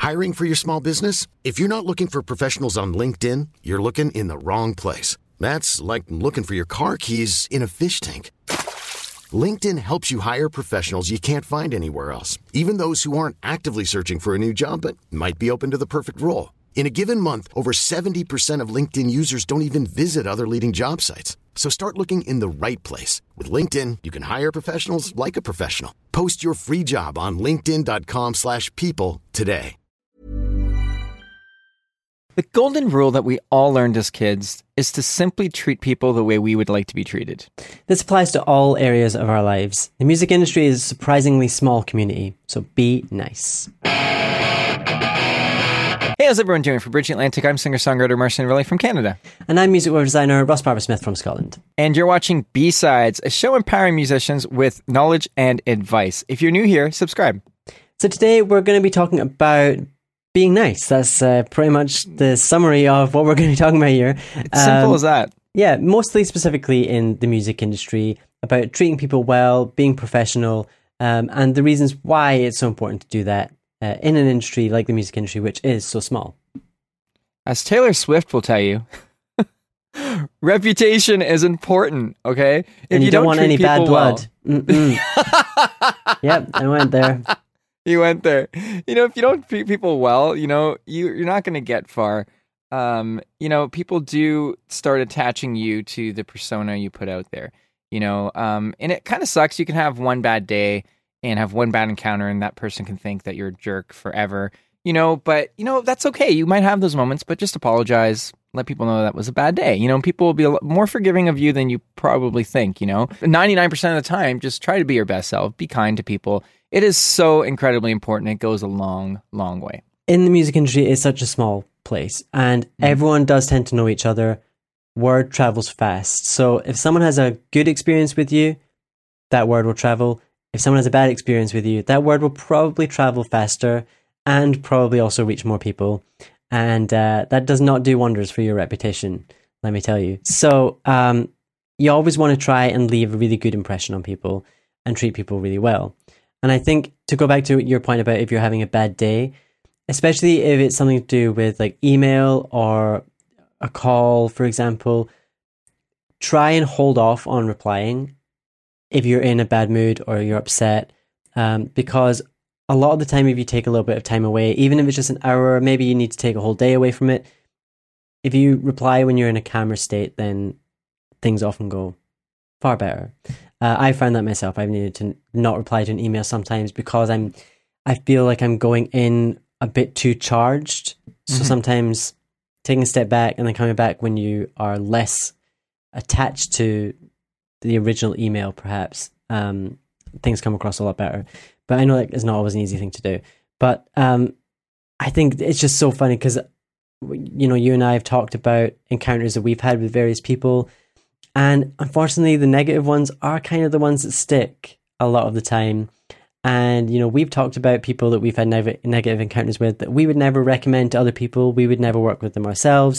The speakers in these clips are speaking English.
Hiring for your small business? If you're not looking for professionals on LinkedIn, you're looking in the wrong place. That's like looking for your car keys in a fish tank. LinkedIn helps you hire professionals you can't find anywhere else, even those who aren't actively searching for a new job but might be open to the perfect role. In a given month, over 70% of LinkedIn users don't even visit other leading job sites. So start looking in the right place. With LinkedIn, you can hire professionals like a professional. Post your free job on linkedin.com/people today. The golden rule that we all learned as kids is to simply treat people the way we would like to be treated. This applies to all areas of our lives. The music industry is a surprisingly small community, so be nice. Hey, how's everyone doing? For Bridge Atlantic, I'm singer-songwriter Marcin Riley from Canada. And I'm music web designer Ross Barber-Smith from Scotland. And you're watching B-Sides, a show empowering musicians with knowledge and advice. If you're new here, subscribe. So today we're going to be talking about being nice. That's pretty much the summary of what we're going to be talking about here. It's simple as that. Yeah, mostly specifically in the music industry, about treating people well, being professional, and the reasons why it's so important to do that in an industry like the music industry, which is so small. As Taylor Swift will tell you, reputation is important, okay? If you don't want any bad blood. Well. Yep, I went there. You went there. If you don't treat people well, you're not going to get far. People do start attaching you to the persona you put out there, and it kind of sucks. You can have one bad day and have one bad encounter, and that person can think that you're a jerk forever, but that's okay. You might have those moments, but just apologize. Let people know that was a bad day. People will be a lot more forgiving of you than you probably think, 99% of the time, just try to be your best self. Be kind to people. It is so incredibly important. It goes a long, long way. In the music industry, it's such a small place, and everyone does tend to know each other. Word travels fast. So if someone has a good experience with you, that word will travel. If someone has a bad experience with you, that word will probably travel faster and probably also reach more people. And that does not do wonders for your reputation, let me tell you. So you always want to try and leave a really good impression on people and treat people really well. And I think, to go back to your point about if you're having a bad day, especially if it's something to do with like email or a call, for example, try and hold off on replying if you're in a bad mood or you're upset, because a lot of the time, if you take a little bit of time away, even if it's just an hour, maybe you need to take a whole day away from it. If you reply when you're in a calmer state, then things often go far better. I found that myself. I've needed to not reply to an email sometimes because I feel like I'm going in a bit too charged. So sometimes taking a step back and then coming back when you are less attached to the original email, perhaps, things come across a lot better. But I know that it's not always an easy thing to do. But I think it's just so funny because, you and I have talked about encounters that we've had with various people. And unfortunately, the negative ones are kind of the ones that stick a lot of the time. And, we've talked about people that we've had negative encounters with that we would never recommend to other people. We would never work with them ourselves.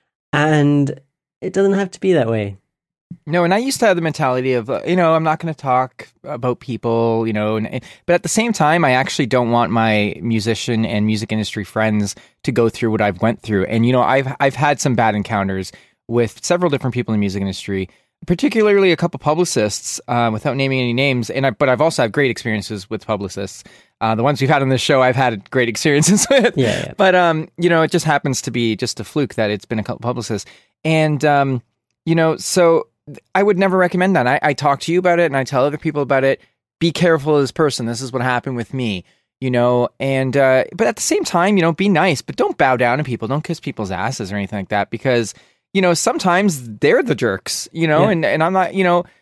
And it doesn't have to be that way. No, and I used to have the mentality of, I'm not going to talk about people, but at the same time, I actually don't want my musician and music industry friends to go through what I've went through. And, I've had some bad encounters with several different people in the music industry, particularly a couple publicists, without naming any names. But I've also had great experiences with publicists. The ones we've had on this show, I've had great experiences with. Yeah. But, it just happens to be just a fluke that it's been a couple publicists. And, so I would never recommend that. I talk to you about it and I tell other people about it. Be careful of this person. This is what happened with me, and, but at the same time, be nice, but don't bow down to people. Don't kiss people's asses or anything like that because, sometimes they're the jerks, and I'm not,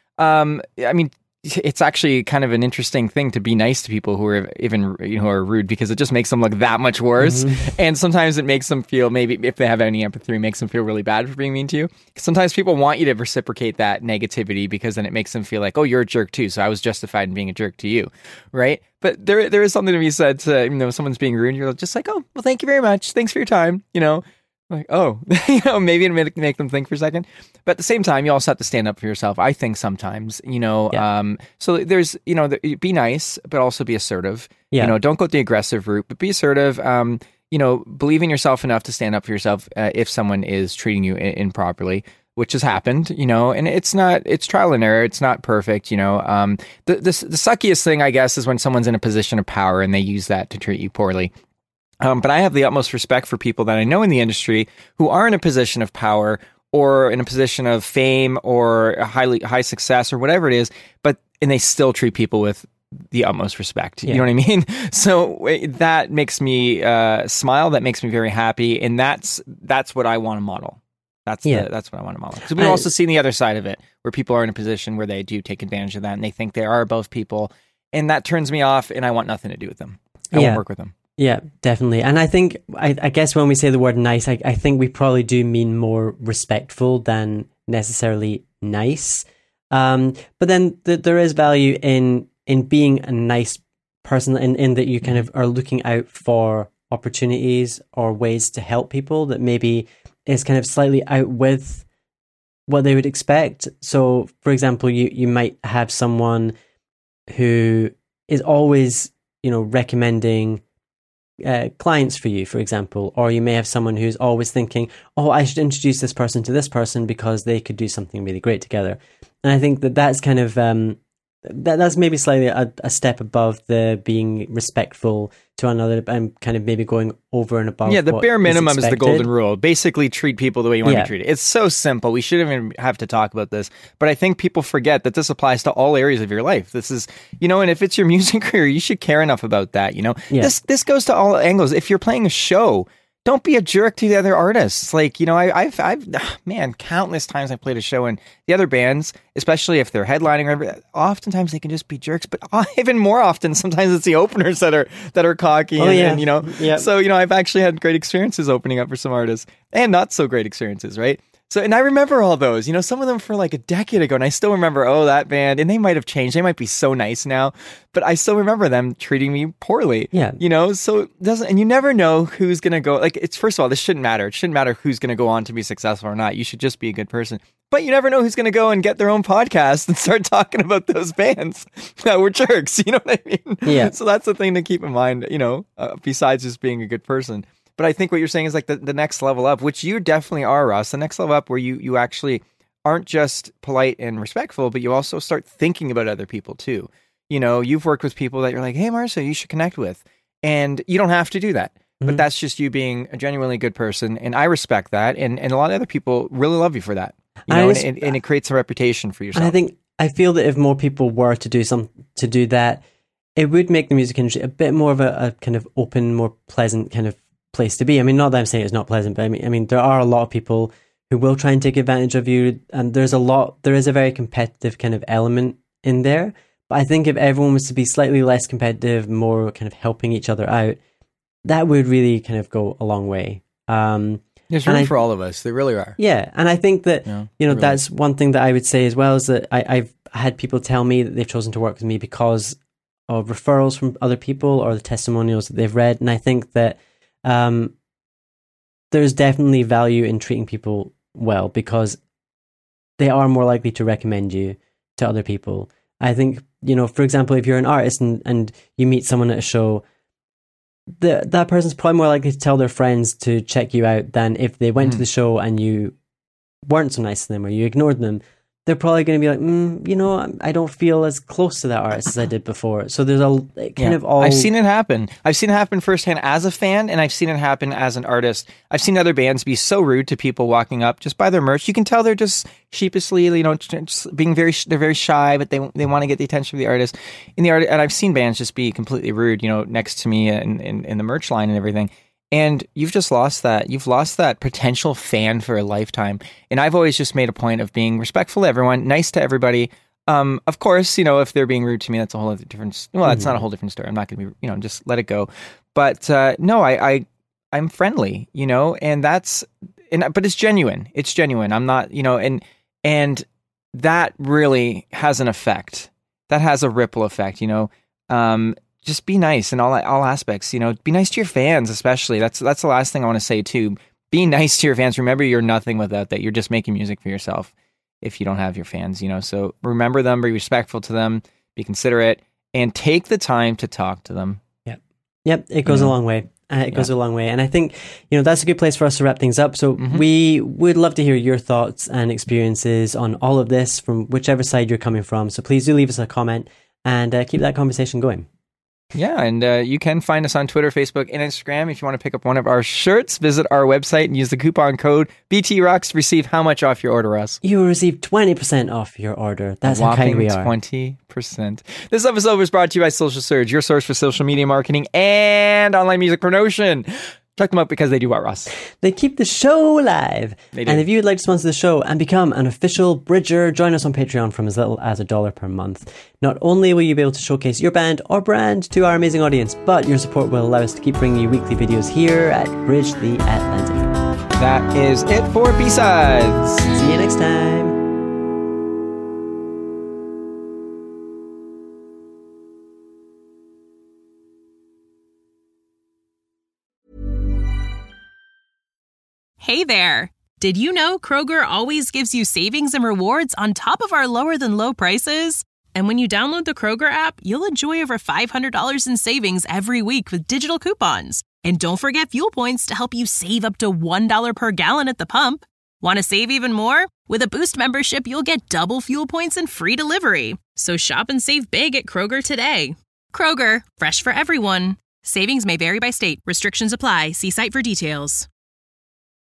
I mean, it's actually kind of an interesting thing to be nice to people who are even, who are rude because it just makes them look that much worse. And sometimes it makes them feel, maybe if they have any empathy, it makes them feel really bad for being mean to you. Sometimes people want you to reciprocate that negativity because then it makes them feel like, oh, you're a jerk too. So I was justified in being a jerk to you. Right. But there is something to be said to, someone's being rude. You're just like, oh, well, thank you very much. Thanks for your time. Like, oh, maybe it make them think for a second. But at the same time, you also have to stand up for yourself. I think sometimes, so there's, be nice, but also be assertive. Yeah. Don't go the aggressive route, but be assertive. Believe in yourself enough to stand up for yourself if someone is treating you improperly, which has happened, and it's trial and error. It's not perfect, The suckiest thing, I guess, is when someone's in a position of power and they use that to treat you poorly. But I have the utmost respect for people that I know in the industry who are in a position of power or in a position of fame or high success or whatever it is, and they still treat people with the utmost respect. You know what I mean? So that makes me smile. That makes me very happy, and that's what I want to model. That's what I want to model. So we've also seen the other side of it, where people are in a position where they do take advantage of that, and they think they are above people, and that turns me off, and I want nothing to do with them. I won't work with them. Yeah, definitely. And I think, I guess when we say the word nice, I think we probably do mean more respectful than necessarily nice. But then there is value in being a nice person, in that you kind of are looking out for opportunities or ways to help people that maybe is kind of slightly out with what they would expect. So, for example, you might have someone who is always, recommending clients for you, for example, or you may have someone who's always thinking, oh, I should introduce this person to this person because they could do something really great together. And I think that's kind of that's maybe slightly a step above the being respectful to another and kind of maybe going over and above. Yeah, the bare minimum is the golden rule. Basically, treat people the way you want to be treated. It's so simple. We shouldn't even have to talk about this. But I think people forget that this applies to all areas of your life. This is, and if it's your music career, you should care enough about that. This goes to all angles. If you're playing a show, don't be a jerk to the other artists. Like, I've countless times I played a show and the other bands, especially if they're headlining, oftentimes they can just be jerks, but even more often, sometimes it's the openers that are cocky. So, I've actually had great experiences opening up for some artists and not so great experiences, right? So, and I remember all those, some of them for like a decade ago, and I still remember, that band, and they might have changed. They might be so nice now, but I still remember them treating me poorly. Yeah. So it doesn't, and you never know who's going to go, first of all, this shouldn't matter. It shouldn't matter who's going to go on to be successful or not. You should just be a good person. But you never know who's going to go and get their own podcast and start talking about those bands that were jerks. You know what I mean? Yeah. So that's the thing to keep in mind, besides just being a good person. But I think what you're saying is like the next level up, which you definitely are, Ross, the next level up where you actually aren't just polite and respectful, but you also start thinking about other people too. You've worked with people that you're like, hey, Marcia, you should connect with. And you don't have to do that. Mm-hmm. But that's just you being a genuinely good person. And I respect that. And a lot of other people really love you for that. And it creates a reputation for yourself. And I feel that if more people were to do that, it would make the music industry a bit more of a kind of open, more pleasant kind of place to be. I mean, not that I'm saying it's not pleasant, but I mean, there are a lot of people who will try and take advantage of you, and there is a very competitive kind of element in there. But I think if everyone was to be slightly less competitive, more kind of helping each other out, that would really kind of go a long way. There's room for all of us. There really are. Yeah, and I think that really. That's one thing that I would say as well, is that I've had people tell me that they've chosen to work with me because of referrals from other people or the testimonials that they've read, and I think that there's definitely value in treating people well because they are more likely to recommend you to other people. I think, for example, if you're an artist and you meet someone at a show, that person's probably more likely to tell their friends to check you out than if they went to the show and you weren't so nice to them or you ignored them. They're probably going to be like, I don't feel as close to that artist as I did before. So there's I've seen it happen. I've seen it happen firsthand as a fan, and I've seen it happen as an artist. I've seen other bands be so rude to people walking up just by their merch. You can tell they're just sheepishly, just being they're very shy, but they want to get the attention of the artist. And I've seen bands just be completely rude, next to me in the merch line and everything. And you've just lost that. You've lost that potential fan for a lifetime. And I've always just made a point of being respectful to everyone, nice to everybody. Of course, if they're being rude to me, that's a whole other different. Well, that's not a whole different story. I'm not going to be, just let it go. But no, I'm friendly, and but it's genuine. It's genuine. I'm not, and that really has an effect. That has a ripple effect, Just be nice in all aspects, be nice to your fans, especially. That's the last thing I want to say too. be nice to your fans. Remember, you're nothing without that. You're just making music for yourself if you don't have your fans, you know. So remember them, be respectful to them, be considerate, and take the time to talk to them. Yep, it goes a long way. It goes a long way. And I think, that's a good place for us to wrap things up. So we would love to hear your thoughts and experiences on all of this from whichever side you're coming from. So please do leave us a comment and keep that conversation going. Yeah, and you can find us on Twitter, Facebook, and Instagram. If you want to pick up one of our shirts, visit our website and use the coupon code BTRocks to receive how much off your order, Russ? You will receive 20% off your order. That's how kind we are. 20%. This episode was brought to you by Social Surge, your source for social media marketing and online music promotion. Check them out because they do what, Ross? They keep the show alive. They do. And if you would like to sponsor the show and become an official Bridger, join us on Patreon from as little as $1 per month. Not only will you be able to showcase your band or brand to our amazing audience, but your support will allow us to keep bringing you weekly videos here at Bridge the Atlantic. That is it for B-Sides. See you next time. Hey there! Did you know Kroger always gives you savings and rewards on top of our lower-than-low prices? And when you download the Kroger app, you'll enjoy over $500 in savings every week with digital coupons. And don't forget fuel points to help you save up to $1 per gallon at the pump. Want to save even more? With a Boost membership, you'll get double fuel points and free delivery. So shop and save big at Kroger today. Kroger, fresh for everyone. Savings may vary by state. Restrictions apply. See site for details.